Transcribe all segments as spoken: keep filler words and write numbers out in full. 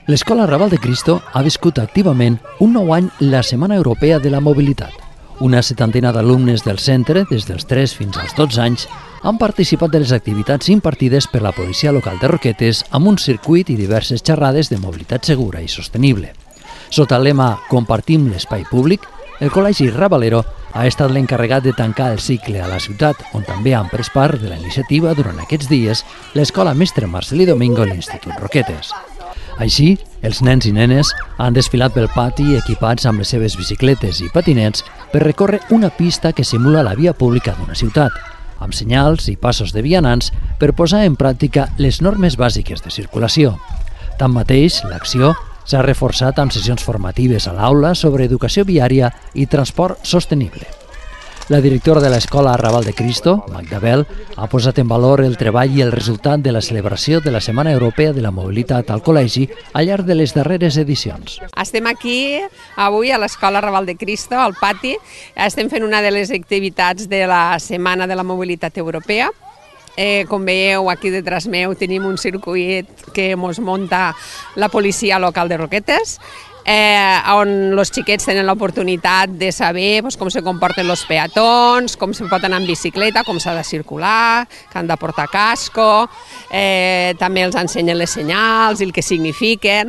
L'Escola Raval de Cristo ha viscut activament un nou any la Setmana Europea de la Mobilitat. Una setantena d'alumnes del centre, des dels tres fins als dotze anys, han participat de les activitats impartides per la policia local de Roquetes amb un circuit i diverses xerrades de mobilitat segura i sostenible. Sota el lema Compartim l'espai públic, el Col·legi Ravalero ha estat l'encarregat de tancar el cicle a la ciutat, on també han pres part de la iniciativa durant aquests dies l'Escola Mestre Marcelí Domingo i l'Institut Roquetes. Així, els nens i nenes han desfilat pel pati equipats amb les seves bicicletes i patinets per recórrer una pista que simula la via pública d'una ciutat, amb senyals i passos de vianants per posar en pràctica les normes bàsiques de circulació. Tanmateix, l'acció s'ha reforçat amb sessions formatives a l'aula sobre educació viària i transport sostenible. La directora de l'Escola Raval de Cristo, Magda Bel, ha posat en valor el treball i el resultat de la celebració de la Setmana Europea de la Mobilitat al Col·legi al llarg de les darreres edicions. Estem aquí avui a l'Escola Raval de Cristo, al pati. Estem fent una de les activitats de la Setmana de la Mobilitat Europea. Eh, com veieu, aquí detrás meu tenim un circuit que ens munta la policia local de Roquetes, eh, on els xiquets tenen l'oportunitat de saber pues, com se comporten els peatons, com se pot anar en bicicleta, com s'ha de circular, que han de portar casco, eh, també els ensenyen les senyals i el que signifiquen.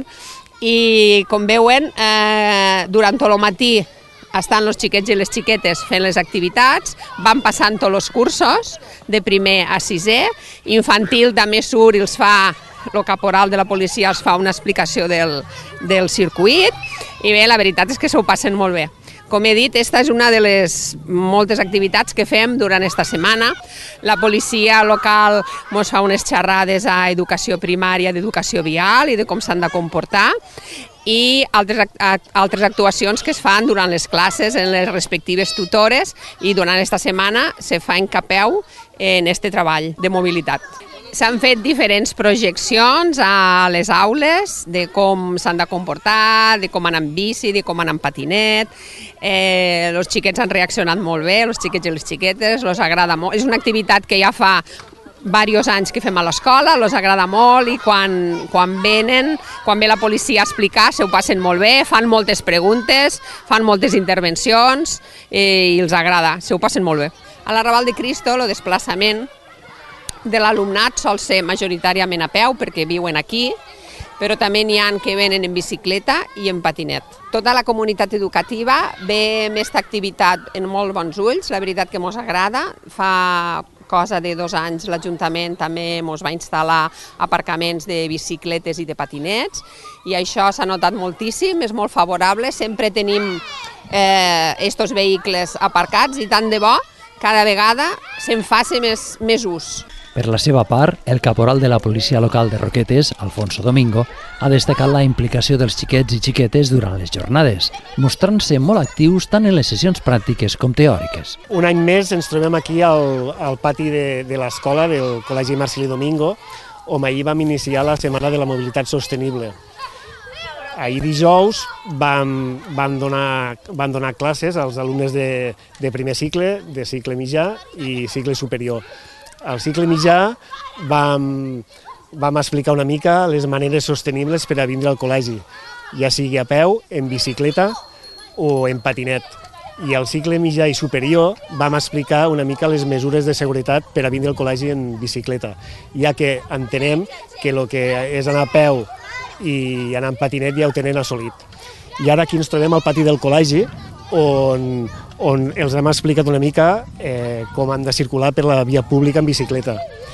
I com veuen, eh, durant tot el matí estan els xiquets i les xiquetes fent les activitats, van passant tots els cursos, de primer a sisè, infantil també surt i els fa, el caporal de la policia els fa una explicació del, del circuit, i bé, la veritat és que s'ho passen molt bé. Com he dit, aquesta és una de les moltes activitats que fem durant aquesta setmana. La policia local ens fa unes xerrades a educació primària d'educació vial i de com s'han de comportar, i altres, altres actuacions que es fan durant les classes en les respectives tutores, i durant aquesta setmana se fa encapeu en aquest treball de mobilitat. S'han fet diferents projeccions a les aules de com s'han de comportar, de com anar en bici, de com anar en patinet. Eh, els xiquets han reaccionat molt bé, els xiquets i les xiquetes, els agrada molt. És una activitat que ja fa diversos anys que fem a l'escola, els agrada molt, i quan, quan venen, quan ve la policia a explicar, s'ho passen molt bé, fan moltes preguntes, fan moltes intervencions, eh, i els agrada, s'ho passen molt bé. A la Raval de Cristo, el desplaçament de l'alumnat sol ser majoritàriament a peu, perquè viuen aquí, però també n'hi ha que venen en bicicleta i en patinet. Tota la comunitat educativa ve amb aquesta activitat en molt bons ulls, la veritat que ens agrada. Fa cosa de dos anys l'Ajuntament també ens va instal·lar aparcaments de bicicletes i de patinets, i això s'ha notat moltíssim, és molt favorable, sempre tenim aquests eh, vehicles aparcats, i tant de bo, cada vegada se'n faci més, més ús. Per la seva part, el caporal de la policia local de Roquetes, Alfonso Domingo, ha destacat la implicació dels xiquets i xiquetes durant les jornades, mostrant-se molt actius tant en les sessions pràctiques com teòriques. Un any més ens trobem aquí al, al pati de, de l'escola del Col·legi Marcelí Domingo, on ahir vam iniciar la Setmana de la Mobilitat Sostenible. Ahir dijous vam, vam, donar, vam donar classes als alumnes de, de primer cicle, de cicle mitjà i cicle superior. Al cicle mitjà vam, vam explicar una mica les maneres sostenibles per a vindre al col·legi, ja sigui a peu, en bicicleta o en patinet. I al cicle mitjà i superior vam explicar una mica les mesures de seguretat per a vindre al col·legi en bicicleta, ja que entenem que el que és anar a peu i anar en patinet ja ho tenen assolit. I ara aquí ens trobem al pati del col·legi, on, on els hem explicat una mica eh, com han de circular per la via pública en bicicleta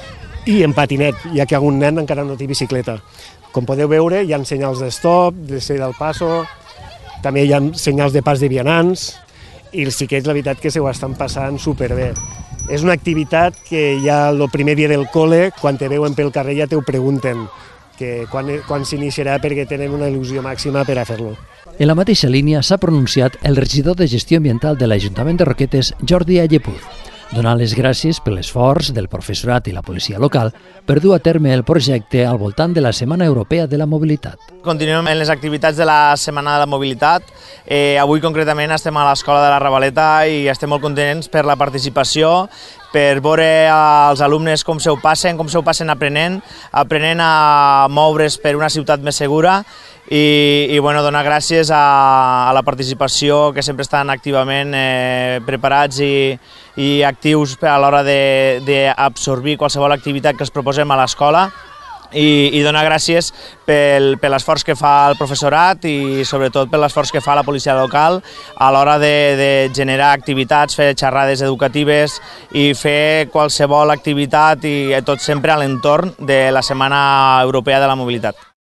i en patinet, ja que algun nen encara no té bicicleta. Com podeu veure, hi ha senyals de stop, de ceda al passo, també hi ha senyals de pas de vianants, i els xiquets la veritat que se ho estan passant superbé. És una activitat que ja el primer dia del col·le, quan te veuen pel carrer ja te ho pregunten, que quan, quan s'iniciarà, perquè tenen una il·lusió màxima per a fer-lo. En la mateixa línia s'ha pronunciat el regidor de Gestió Ambiental de l'Ajuntament de Roquetes, Jordi Allepur, donant les gràcies per l'esforç del professorat i la policia local per dur a terme el projecte al voltant de la Setmana Europea de la Mobilitat. Continuem en les activitats de la Setmana de la Mobilitat. Eh, avui concretament estem a l'Escola de la Ravaleta i estem molt contents per la participació per veure als alumnes com se ho passen, com se ho passen aprenent, aprenent a moure's per una ciutat més segura i, i bueno, donar gràcies a, a la participació, que sempre estan activament eh, preparats i, i actius a l'hora d'absorbir qualsevol activitat que els proposem a l'escola. I, i donar gràcies pel, per l'esforç que fa el professorat i sobretot per l'esforç que fa la policia local a l'hora de, de generar activitats, fer xerrades educatives i fer qualsevol activitat i tot sempre a l'entorn de la Setmana Europea de la Mobilitat.